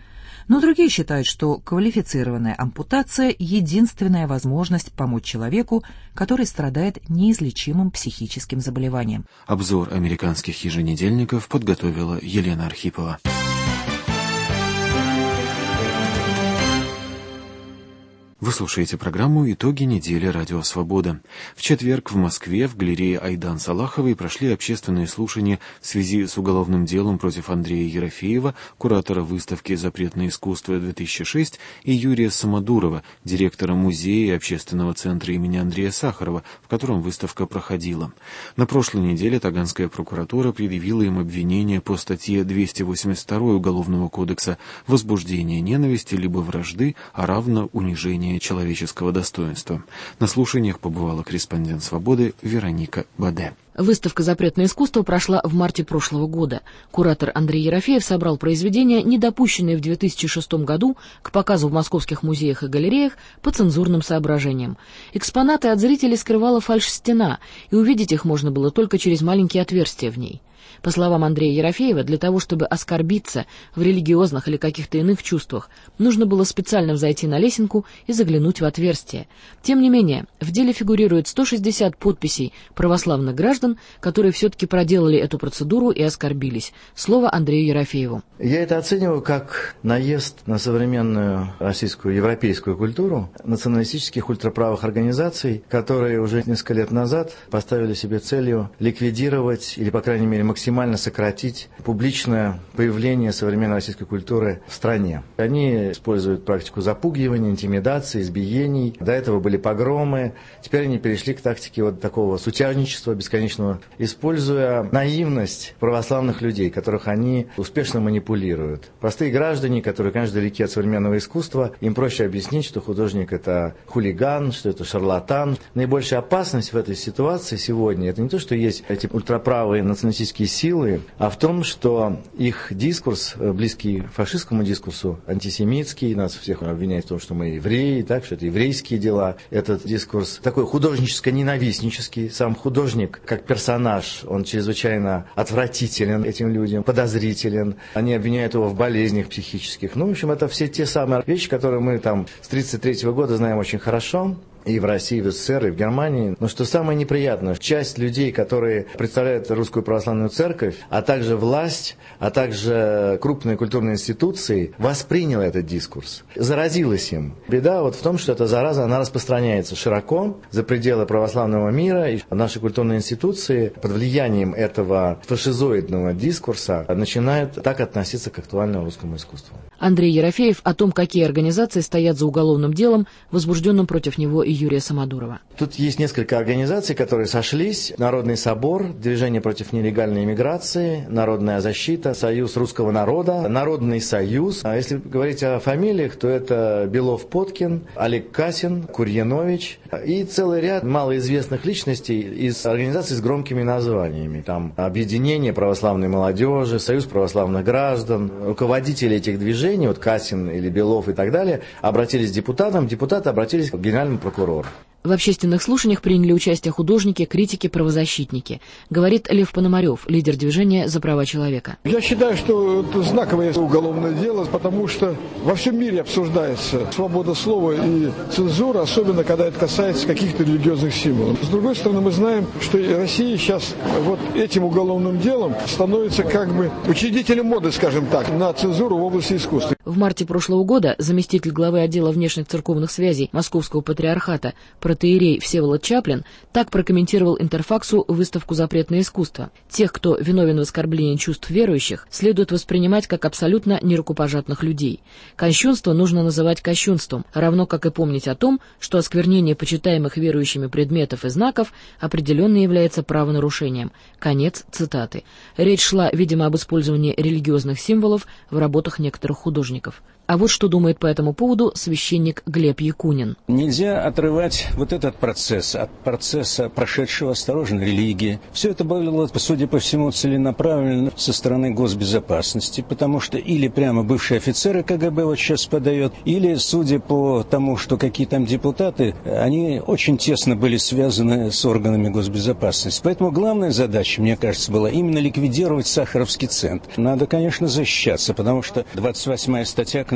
Но другие считают, что квалифицированная ампутация – единственная возможность помочь человеку, который страдает неизлечимым психическим заболеванием. Обзор американских еженедельников подготовила Елена Архипова. Вы слушаете программу «Итоги недели. Радио Свобода». В четверг в Москве в галерее Айдан Салаховой прошли общественные слушания в связи с уголовным делом против Андрея Ерофеева, куратора выставки «Запретное искусство-2006», и Юрия Самодурова, директора музея и общественного центра имени Андрея Сахарова, в котором выставка проходила. На прошлой неделе Таганская прокуратура предъявила им обвинение по статье 282 Уголовного кодекса «Возбуждение ненависти либо вражды, а равно унижение человеческого достоинства». На слушаниях побывала корреспондент «Свободы» Вероника Баде. Выставка «Запретное искусство» прошла в марте прошлого года. Куратор Андрей Ерофеев собрал произведения, не допущенные в 2006 году к показу в московских музеях и галереях по цензурным соображениям. Экспонаты от зрителей скрывала фальш-стена, и увидеть их можно было только через маленькие отверстия в ней. По словам Андрея Ерофеева, для того, чтобы оскорбиться в религиозных или каких-то иных чувствах, нужно было специально взойти на лесенку и заглянуть в отверстие. Тем не менее, в деле фигурирует 160 подписей православных граждан, которые все-таки проделали эту процедуру и оскорбились. Слово Андрею Ерофееву. Я это оцениваю как наезд на современную российскую, европейскую культуру националистических ультраправых организаций, которые уже несколько лет назад поставили себе целью ликвидировать или, по крайней мере, максимально сократить публичное появление современной российской культуры в стране. Они используют практику запугивания, интимидации, избиений. До этого были погромы. Теперь они перешли к тактике вот такого сутяжничества бесконечного, используя наивность православных людей, которых они успешно манипулируют. Простые граждане, которые, конечно, далеки от современного искусства, им проще объяснить, что художник – это хулиган, что это шарлатан. Наибольшая опасность в этой ситуации сегодня – это не то, что есть эти ультраправые националистические силы, а в том, что их дискурс, близкий фашистскому дискурсу, антисемитский, нас всех обвиняют в том, что мы евреи, так, что это еврейские дела. Этот дискурс такой художническо-ненавистнический. Сам художник, как персонаж, он чрезвычайно отвратителен этим людям, подозрителен. Они обвиняют его в болезнях психических. Ну, в общем, это все те самые вещи, которые мы там с 1933 года знаем очень хорошо. И в России, и в СССР, и в Германии. Но что самое неприятное, часть людей, которые представляют Русскую Православную Церковь, а также власть, а также крупные культурные институции, восприняла этот дискурс, заразилась им. Беда вот в том, что эта зараза, она распространяется широко за пределы православного мира, и наши культурные институции под влиянием этого фашизоидного дискурса начинают так относиться к актуальному русскому искусству. Андрей Ерофеев о том, какие организации стоят за уголовным делом, возбужденным против него и Юрия Самодурова. Тут есть несколько организаций, которые сошлись. Народный собор, Движение против нелегальной иммиграции, Народная защита, Союз русского народа, Народный союз. А если говорить о фамилиях, то это Белов-Поткин, Олег Касин, Курьянович и целый ряд малоизвестных личностей из организаций с громкими названиями. Там Объединение православной молодежи, Союз православных граждан, руководители этих движений, вот Касин или Белов и так далее, обратились к депутатам, депутаты обратились к генеральному прокурору. В общественных слушаниях приняли участие художники, критики, правозащитники, говорит Лев Пономарев, лидер движения «За права человека». Я считаю, что это знаковое уголовное дело, потому что во всем мире обсуждается свобода слова и цензура, особенно когда это касается каких-то религиозных символов. С другой стороны, мы знаем, что Россия сейчас вот этим уголовным делом становится как бы учредителем моды, скажем так, на цензуру в области искусства. В марте прошлого года заместитель главы отдела внешних церковных связей Московского патриархата протоиерей Всеволод Чаплин так прокомментировал Интерфаксу выставку «Запретное искусство». Тех, кто виновен в оскорблении чувств верующих, следует воспринимать как абсолютно нерукопожатных людей. Кощунство нужно называть кощунством, равно как и помнить о том, что осквернение почитаемых верующими предметов и знаков определенно является правонарушением. Конец цитаты. Речь шла, видимо, об использовании религиозных символов в работах некоторых художников. А вот что думает по этому поводу священник Глеб Якунин. Нельзя отрывать вот этот процесс от процесса прошедшего осторожно религии. Все это было, судя по всему, целенаправленно со стороны госбезопасности, потому что или прямо бывшие офицеры КГБ вот сейчас подает, или, судя по тому, что какие там депутаты, они очень тесно были связаны с органами госбезопасности. Поэтому главная задача, мне кажется, была именно ликвидировать Сахаровский центр. Надо, конечно, защищаться, потому что 28-я статья Конституции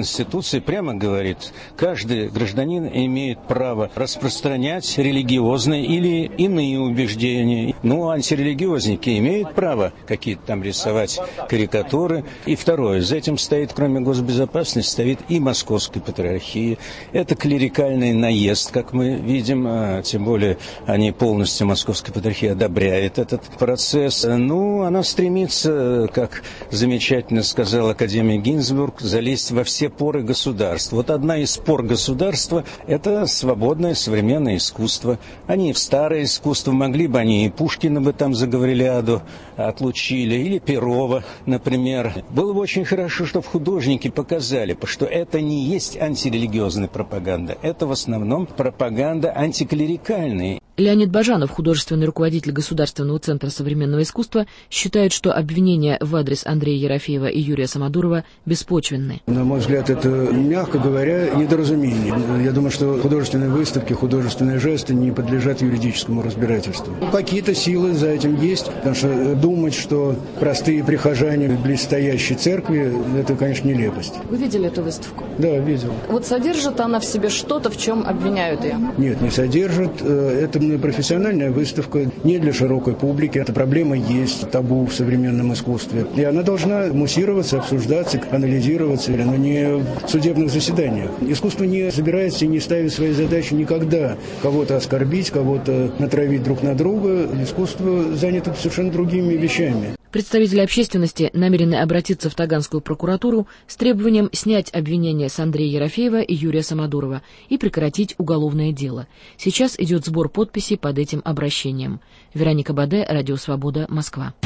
Конституции прямо говорит, каждый гражданин имеет право распространять религиозные или иные убеждения. Ну, антирелигиозники имеют право какие-то там рисовать карикатуры. И второе, за этим стоит, кроме госбезопасности, стоит и Московская патриархия. Это клерикальный наезд, как мы видим, тем более они полностью, Московская патриархия, одобряет этот процесс. Ну, она стремится, как замечательно сказал академик Гинзбург, залезть во все поры государства. Вот одна из пор государства – это свободное современное искусство. Они в старое искусство, могли бы они и Пушкина бы там за Гаврилиаду отлучили, или Перова, например. Было бы очень хорошо, чтобы художники показали, что это не есть антирелигиозная пропаганда, это в основном пропаганда антиклерикальная. Леонид Бажанов, художественный руководитель Государственного центра современного искусства, считает, что обвинения в адрес Андрея Ерофеева и Юрия Самодурова беспочвенны. На мой взгляд, это, мягко говоря, недоразумение. Я думаю, что художественные выставки, художественные жесты не подлежат юридическому разбирательству. Какие-то силы за этим есть, потому что думать, что простые прихожане близстоящей церкви, это, конечно, нелепость. Вы видели эту выставку? Да, видел. Вот содержит она в себе что-то, в чем обвиняют ее? Нет, не содержит. Это профессиональная выставка, не для широкой публики. Эта проблема есть, табу в современном искусстве. И она должна муссироваться, обсуждаться, анализироваться, но не в судебных заседаниях. Искусство не собирается и не ставит своей задачей никогда кого-то оскорбить, кого-то натравить друг на друга. Искусство занято совершенно другими вещами. Представители общественности намерены обратиться в Таганскую прокуратуру с требованием снять обвинения с Андрея Ерофеева и Юрия Самодурова и прекратить уголовное дело. Сейчас идет сбор подписей под этим обращением. Вероника Баде, Радио Свобода, Москва.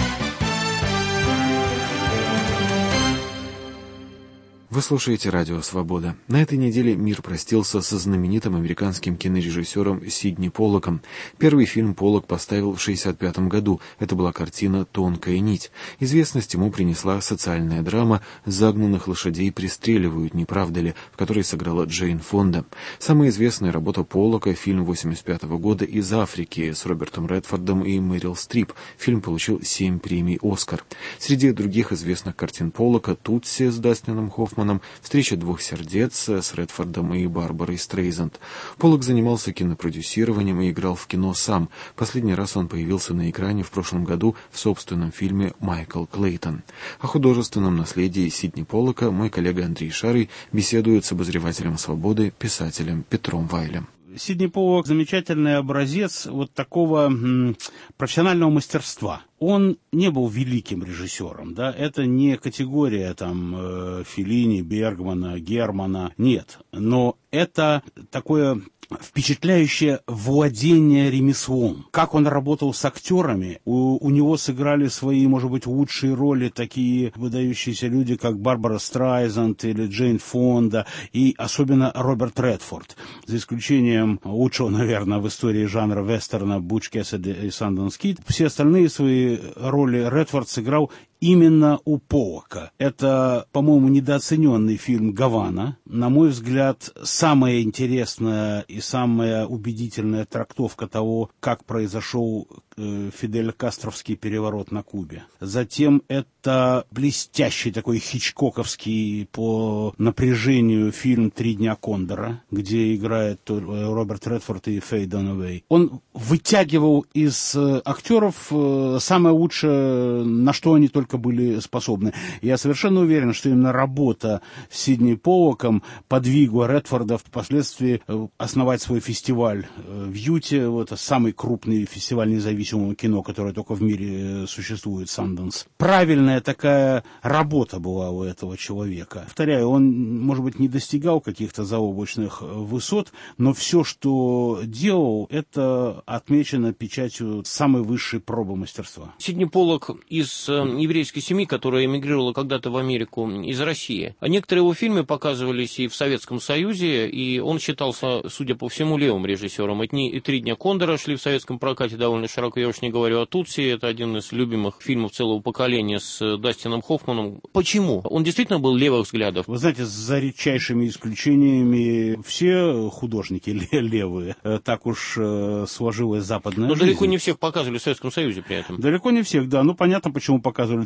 Вы слушаете «Радио Свобода». На этой неделе мир простился со знаменитым американским кинорежиссером Сидни Поллаком. Первый фильм Поллак поставил в 1965 году. Это была картина «Тонкая нить». Известность ему принесла социальная драма «Загнанных лошадей пристреливают, не правда ли?», в которой сыграла Джейн Фонда. Самая известная работа Поллака — фильм 1985 года «Из Африки» с Робертом Редфордом и Мэрил Стрип. Фильм получил 7 премий «Оскар». Среди других известных картин Поллака «Тутси» с Дастином Хоффманом, «Встреча двух сердец» с Редфордом и Барбарой Стрейзанд. Поллак занимался кинопродюсированием и играл в кино сам. Последний раз он появился на экране в прошлом году в собственном фильме «Майкл Клейтон». О художественном наследии Сидни Поллака мой коллега Андрей Шарый беседует с обозревателем «Свободы», писателем Петром Вайлем. Сидни Поллак — замечательный образец вот такого профессионального мастерства. Он не был великим режиссером, да, это не категория там Феллини, Бергмана, Германа, нет, но это такое впечатляющее владение ремеслом. Как он работал с актерами, у него сыграли свои, может быть, лучшие роли такие выдающиеся люди, как Барбара Страйзанд или Джейн Фонда, и особенно Роберт Редфорд. За исключением лучшего, наверное, в истории жанра вестерна Буч Кэссиди и Санденс Кид, все остальные свои роли Редфорд сыграл именно у Поллака. Это, по-моему, недооцененный фильм «Гавана». На мой взгляд, самая интересная и самая убедительная трактовка того, как произошел Фидель Кастровский переворот на Кубе. Затем это блестящий такой хичкоковский по напряжению фильм «Три дня Кондора», где играет Роберт Редфорд и Фэй Дунавей. Он вытягивал из актеров самое лучшее, на что они только были способны. Я совершенно уверен, что именно работа с Сидни Поллаком подвигла Редфорда впоследствии основать свой фестиваль в Юте. Вот, самый крупный фестиваль независимого кино, который только в мире существует, Санденс. Правильная такая работа была у этого человека. Повторяю, он, может быть, не достигал каких-то заоблачных высот, но все, что делал, это отмечено печатью самой высшей пробы мастерства. Сидни Поллак из еврейской семьи, которая эмигрировала когда-то в Америку из России. А некоторые его фильмы показывались и в Советском Союзе, и он считался, судя по всему, левым режиссером. И «Три дня Кондора» шли в советском прокате довольно широко. Я уж не говорю о «Тутси», это один из любимых фильмов целого поколения с Дастином Хоффманом. Почему? Он действительно был левых взглядов. Вы знаете, за редчайшими исключениями все художники левые. Так уж сложилась западная жизнь. Но далеко не всех показывали в Советском Союзе при этом. Далеко не всех, да. Ну, понятно, почему показывали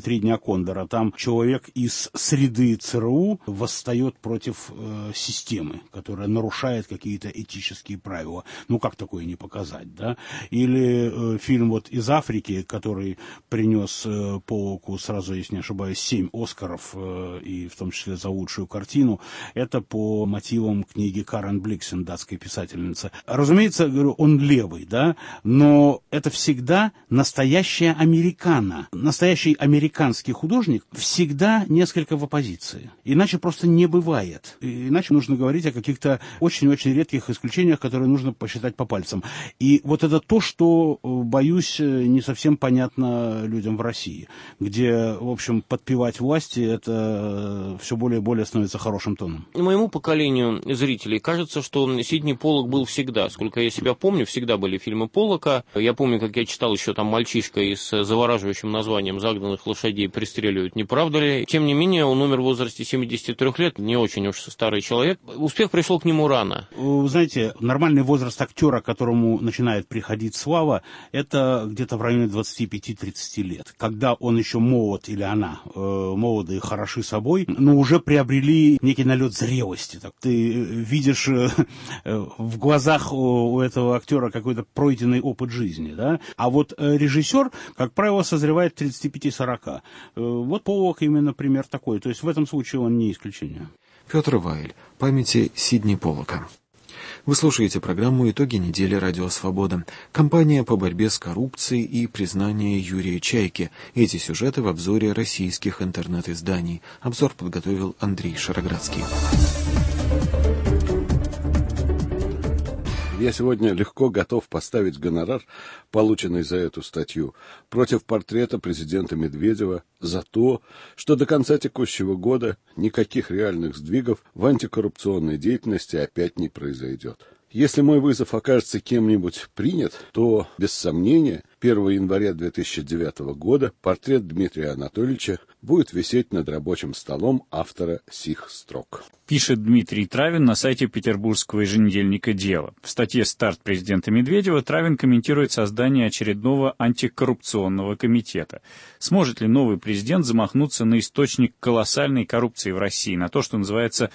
«Три дня Кондора». Там человек из среды ЦРУ восстает против системы, которая нарушает какие-то этические правила. Ну, как такое не показать, да? Или фильм вот из Африки, который принес Поллоку сразу, если не ошибаюсь, 7 Оскаров, и в том числе за лучшую картину. Это по мотивам книги Карен Бликсен, датской писательницы. Разумеется, говорю, он левый, да, но это всегда настоящая американо. Настоящий американский художник всегда несколько в оппозиции. Иначе просто не бывает. Иначе нужно говорить о каких-то очень-очень редких исключениях, которые нужно посчитать по пальцам. И вот это то, что, боюсь, не совсем понятно людям в России, где, в общем, подпевать власти, это все более и более становится хорошим тоном. Моему поколению зрителей кажется, что Сидни Поллок был всегда. Сколько я себя помню, всегда были фильмы Поллока. Я помню, как я читал еще там «Мальчишка» и с завораживающим названием «Загнанных лошадей пристреливают, не правда ли?». Тем не менее, он умер в возрасте 73 лет, не очень уж старый человек. Успех пришел к нему рано. Вы знаете, нормальный возраст актера, к которому начинает приходить слава, это где-то в районе 25-30 лет. Когда он еще молод, или она, молоды и хороши собой, но уже приобрели некий налет зрелости. Так, ты видишь в глазах у этого актера какой-то пройденный опыт жизни, да? А вот режиссер, как правило, созревает 35-40. Вот Поллок именно пример такой. То есть в этом случае он не исключение. Петр Вайль. Памяти Сидни Поллока. Вы слушаете программу «Итоги недели. Радио Свобода». Кампания по борьбе с коррупцией и признание Юрия Чайки. Эти сюжеты в обзоре российских интернет-изданий. Обзор подготовил Андрей Шароградский. Я сегодня легко готов поставить гонорар, полученный за эту статью, против портрета президента Медведева за то, что до конца текущего года никаких реальных сдвигов в антикоррупционной деятельности опять не произойдет. Если мой вызов окажется кем-нибудь принят, то, без сомнения, 1 января 2009 года портрет Дмитрия Анатольевича будет висеть над рабочим столом автора сих строк. Пишет Дмитрий Травин на сайте петербургского еженедельника «Дело». В статье «Старт президента Медведева» Травин комментирует создание очередного антикоррупционного комитета. Сможет ли новый президент замахнуться на источник колоссальной коррупции в России, на то, что называется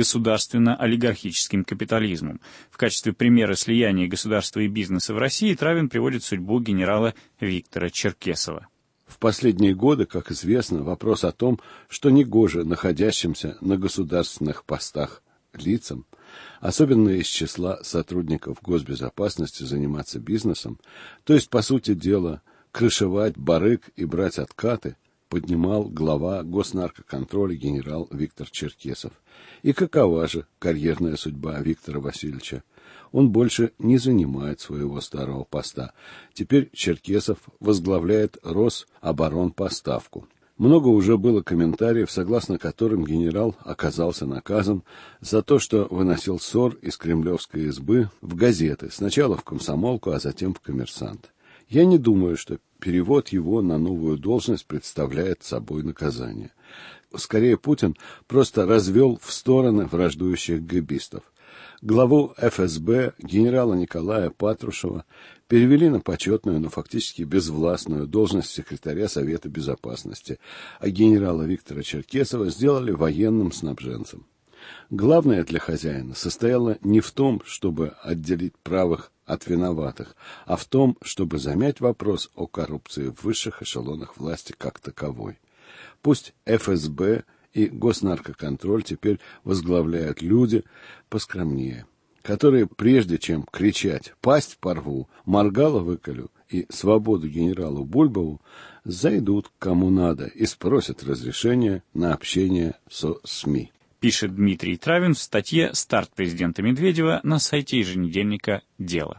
государственно-олигархическим капитализмом? В качестве примера слияния государства и бизнеса в России Травин приводит судьбу генерала Виктора Черкесова. В последние годы, как известно, вопрос о том, что негоже находящимся на государственных постах лицам, особенно из числа сотрудников госбезопасности, заниматься бизнесом, то есть, по сути дела, крышевать барык и брать откаты, поднимал глава Госнаркоконтроля генерал Виктор Черкесов. И какова же карьерная судьба Виктора Васильевича? Он больше не занимает своего старого поста. Теперь Черкесов возглавляет Рособоронпоставку. Много уже было комментариев, согласно которым генерал оказался наказан за то, что выносил ссор из кремлевской избы в газеты, сначала в «Комсомолку», а затем в «Коммерсант». Я не думаю, что перевод его на новую должность представляет собой наказание. Скорее, Путин просто развел в стороны враждующих гэбистов. Главу ФСБ генерала Николая Патрушева перевели на почетную, но фактически безвластную должность секретаря Совета Безопасности, а генерала Виктора Черкесова сделали военным снабженцем. Главное для хозяина состояло не в том, чтобы отделить правых от виноватых, а в том, чтобы замять вопрос о коррупции в высших эшелонах власти как таковой. Пусть ФСБ и Госнаркоконтроль теперь возглавляют люди поскромнее, которые, прежде чем кричать «пасть порву», «моргало выколю» и «свободу генералу Бульбову», зайдут к кому надо и спросят разрешения на общение со СМИ. Пишет Дмитрий Травин в статье «Старт президента Медведева» на сайте еженедельника «Дело».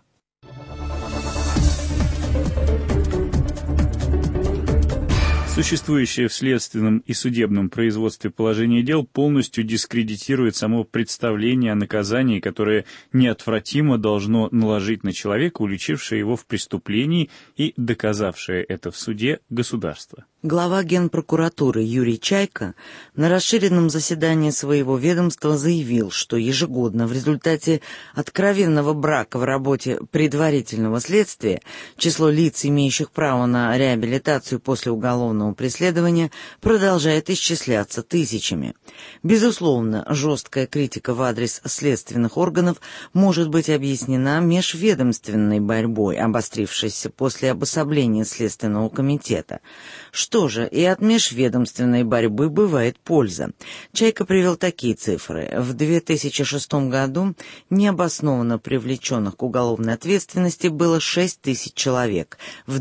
Существующее в следственном и судебном производстве положение дел полностью дискредитирует само представление о наказании, которое неотвратимо должно наложить на человека, уличившее его в преступлении и доказавшее это в суде, государство. Глава Генпрокуратуры Юрий Чайка на расширенном заседании своего ведомства заявил, что ежегодно в результате откровенного брака в работе предварительного следствия число лиц, имеющих право на реабилитацию после уголовного преследования, продолжает исчисляться тысячами. Безусловно, жесткая критика в адрес следственных органов может быть объяснена межведомственной борьбой, обострившейся после обособления Следственного комитета. Что же, и от межведомственной борьбы бывает польза. Чайка привел такие цифры. В 2006 году необоснованно привлеченных к уголовной ответственности было 6 тысяч человек, в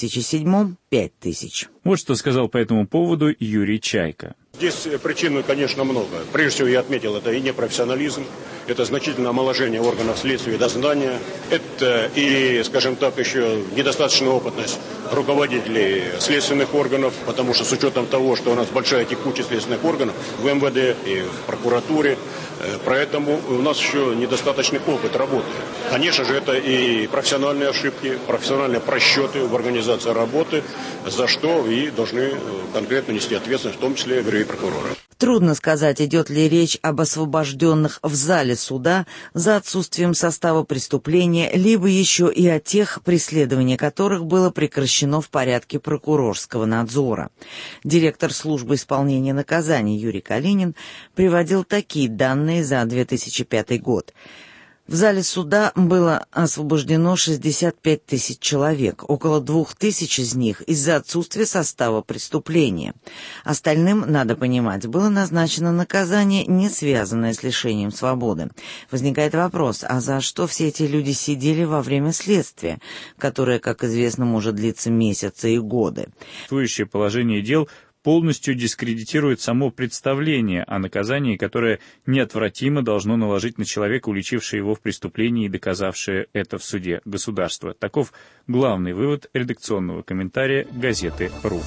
2007 – 5 тысяч. Вот что сказал по этому поводу Юрий Чайка. Здесь причин, конечно, много. Прежде всего, я отметил, это и непрофессионализм, это значительное омоложение органов следствия и дознания, это и, скажем так, еще недостаточная опытность руководителей следственных органов, потому что с учетом того, что у нас большая текучесть следственных органов в МВД и в прокуратуре, поэтому у нас еще недостаточный опыт работы. Конечно же, это и профессиональные ошибки, профессиональные просчеты в организации работы, за что и должны конкретно нести ответственность, в том числе, говорю, и прокуроры. Трудно сказать, идет ли речь об освобожденных в зале суда за отсутствием состава преступления, либо еще и о тех, преследование которых было прекращено в порядке прокурорского надзора. Директор службы исполнения наказаний Юрий Калинин приводил такие данные за 2005 год. В зале суда было освобождено 65 тысяч человек, около 2000 из них из-за отсутствия состава преступления. Остальным, надо понимать, было назначено наказание, не связанное с лишением свободы. Возникает вопрос, а за что все эти люди сидели во время следствия, которое, как известно, может длиться месяцы и годы? Существующее положение дел полностью дискредитирует само представление о наказании, которое неотвратимо должно наложить на человека, уличившее его в преступлении и доказавшее это в суде государства. Таков главный вывод редакционного комментария газеты «РУ».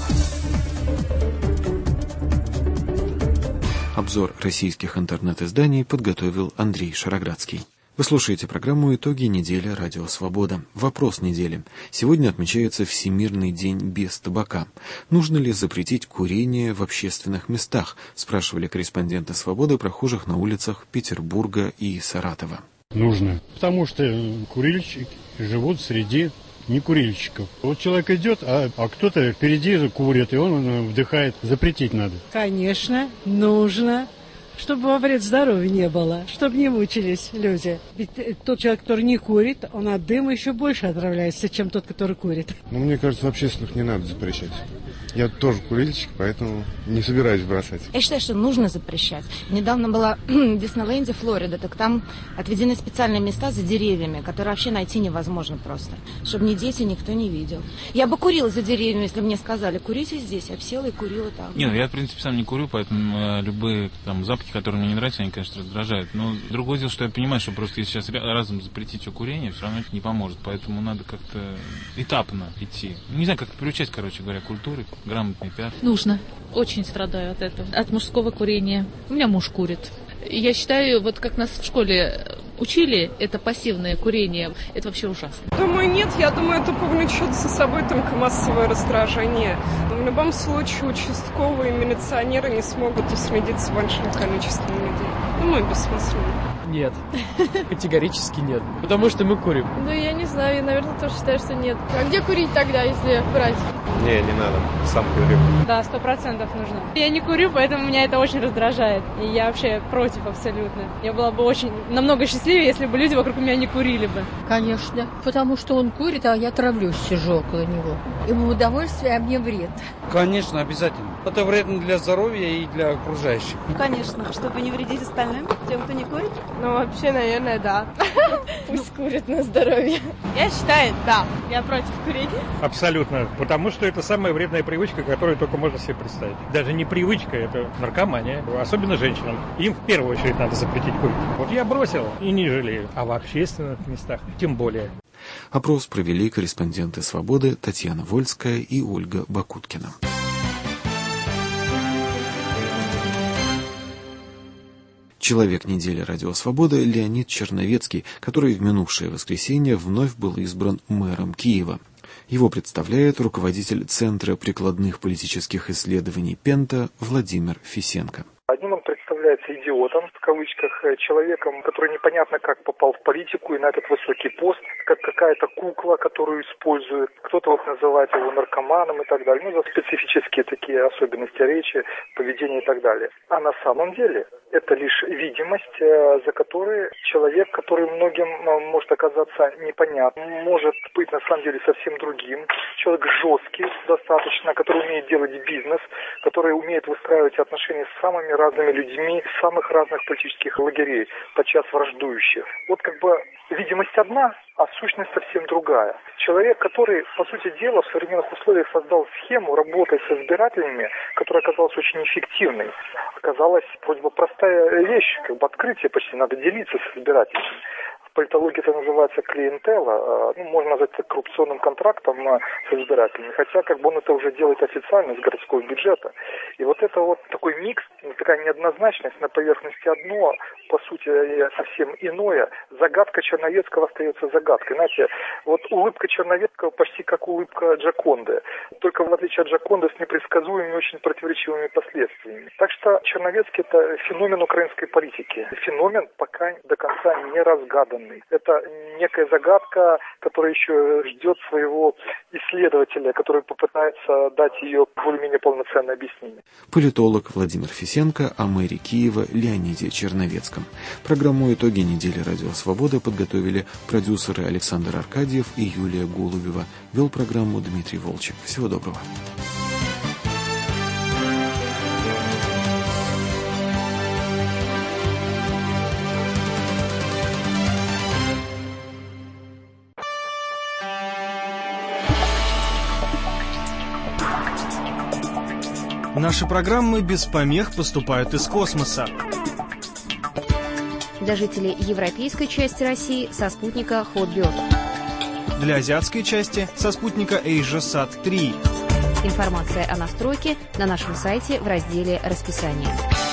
Обзор российских интернет-изданий подготовил Андрей Шароградский. Вы слушаете программу «Итоги недели. Радио Свобода». Вопрос недели. Сегодня отмечается Всемирный день без табака. Нужно ли запретить курение в общественных местах? Спрашивали корреспонденты «Свободы» прохожих на улицах Петербурга и Саратова. Нужно, потому что курильщики живут среди некурильщиков. Вот человек идет, а кто-то впереди курит, и он вдыхает. Запретить надо. Конечно, нужно. Чтобы во вред здоровью не было, чтобы не мучились люди. Ведь тот человек, который не курит, он от дыма еще больше отравляется, чем тот, который курит. Ну, мне кажется, в общественных не надо запрещать. Я тоже курильщик, поэтому не собираюсь бросать. Я считаю, что нужно запрещать. Недавно была в Диснейленде, Флорида, так там отведены специальные места за деревьями, которые вообще найти невозможно просто, чтобы ни дети, никто не видел. Я бы курила за деревьями, если бы мне сказали, курите здесь, я бы села и курила там. Нет, я, в принципе, сам не курю, поэтому любые там запахи, которые мне не нравятся, они, конечно, раздражают. Но другое дело, что я понимаю, что просто если сейчас разом запретить все курение, все равно это не поможет. Поэтому надо как-то этапно идти. Не знаю, как приучать, короче говоря, к культуре, грамотный пиар. Нужно. Очень страдаю от этого. От мужского курения. У меня муж курит. Я считаю, вот как нас в школе учили, это пассивное курение, это вообще ужасно. Думаю, нет. Я думаю, это повлечет за собой только массовое раздражение. Но в любом случае участковые милиционеры не смогут уследить за большим количеством людей. Думаю, бессмысленно. Нет, категорически нет, потому что мы курим. Ну, я не знаю, я, наверное, тоже считаю, что нет. А где курить тогда, если брать? Не надо, сам курю. Да, 100% нужно. Я не курю, поэтому меня это очень раздражает. И я вообще против абсолютно. Я была бы очень намного счастливее, если бы люди вокруг меня не курили бы. Конечно, потому что он курит, а я травлюсь, сижу около него. Ему удовольствие, а мне вред. Конечно, обязательно. Это вредно для здоровья и для окружающих. Конечно, чтобы не вредить остальным, тем, кто не курит. Ну, вообще, наверное, да. Пусть курят на здоровье. Я считаю, да. Я против курения. Абсолютно. Потому что это самая вредная привычка, которую только можно себе представить. Даже не привычка, это наркомания. Особенно женщинам. Им в первую очередь надо запретить курить. Вот я бросил и не жалею. А в общественных местах тем более. Опрос провели корреспонденты «Свободы» Татьяна Вольская и Ольга Бакуткина. Человек недели «Радио Свобода» Леонид Черновецкий, который в минувшее воскресенье вновь был избран мэром Киева. Его представляет руководитель Центра прикладных политических исследований Пента Владимир Фисенко. Одним он представляется идиотом, в кавычках, человеком, который непонятно как попал в политику и на этот высокий пост, как какая-то кукла, которую использует. Кто-то вот называет его наркоманом и так далее. За специфические такие особенности речи, поведения и так далее. А на самом деле это лишь видимость, за которой человек, который многим может оказаться непонятным, может быть на самом деле совсем другим. Человек жесткий достаточно, который умеет делать бизнес, который умеет выстраивать отношения с самыми разными людьми, с самых разных политических лагерей, подчас враждующих. Вот как бы видимость одна, а сущность совсем другая. Человек, который, по сути дела, в современных условиях создал схему работы с избирателями, которая оказалась очень эффективной. Оказалась вроде бы простая вещь, как бы открытие почти, надо делиться с избирателями. В политологии это называется клиентела, можно назвать это коррупционным контрактом с избирателями, хотя как бы он это уже делает официально из городского бюджета. И вот это вот такой микс, такая неоднозначность, на поверхности одно, по сути совсем иное. Загадка Черновецкого остается загадкой. Знаете, вот улыбка Черновецкого почти как улыбка Джоконды, только в отличие от Джоконды с непредсказуемыми, очень противоречивыми последствиями. Так что Черновецкий — это феномен украинской политики. Феномен пока до конца не разгаданный. Это некая загадка, которая еще ждет своего исследователя, который попытается дать ее более-менее полноценное объяснение. Политолог Владимир Фисенко о мэре Киева Леониде Черновецком. Программу «Итоги недели Радио Свобода» подготовили продюсеры Александр Аркадьев и Юлия Голубева. Вел программу Дмитрий Волчек. Всего доброго. Наши программы без помех поступают из космоса. Для жителей европейской части России со спутника Hotbird. Для азиатской части со спутника AsiaSat 3. Информация о настройке на нашем сайте в разделе «Расписание».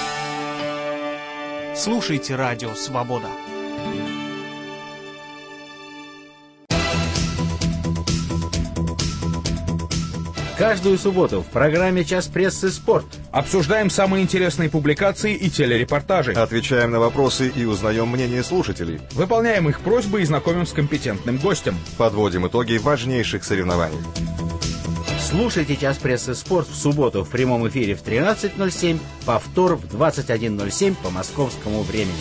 Слушайте Радио Свобода. Каждую субботу в программе «Час прессы. Спорт» обсуждаем самые интересные публикации и телерепортажи. Отвечаем на вопросы и узнаем мнение слушателей. Выполняем их просьбы и знакомим с компетентным гостем. Подводим итоги важнейших соревнований. Слушайте «Час прессы. Спорт» в субботу в прямом эфире в 13:07, повтор в 21:07 по московскому времени.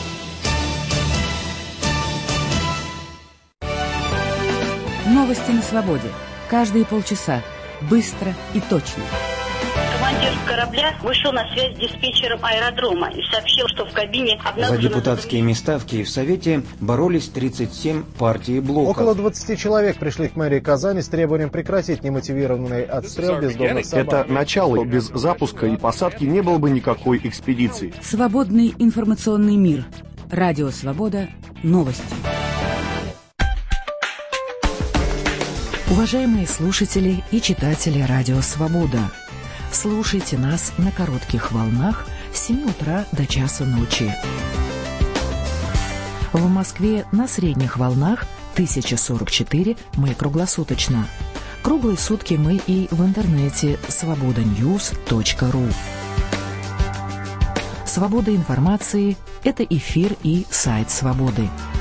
Новости на свободе. Каждые полчаса. Быстро и точно. Командир корабля вышел на связь с диспетчером аэродрома и сообщил, что в кабине обнаружено... За депутатские места в Киевсовете боролись 37 партий блока. Около 20 человек пришли к мэрии Казани с требованием прекратить немотивированный отстрел бездомных собак. Это начало. Без запуска и посадки не было бы никакой экспедиции. Свободный информационный мир. Радио Свобода. Новости. Уважаемые слушатели и читатели Радио Свобода, слушайте нас на коротких волнах с 7 утра до часа ночи. В Москве на средних волнах 1044 мы круглосуточно. Круглые сутки мы и в интернете svobodanews.ru. Свобода информации – это эфир и сайт Свободы.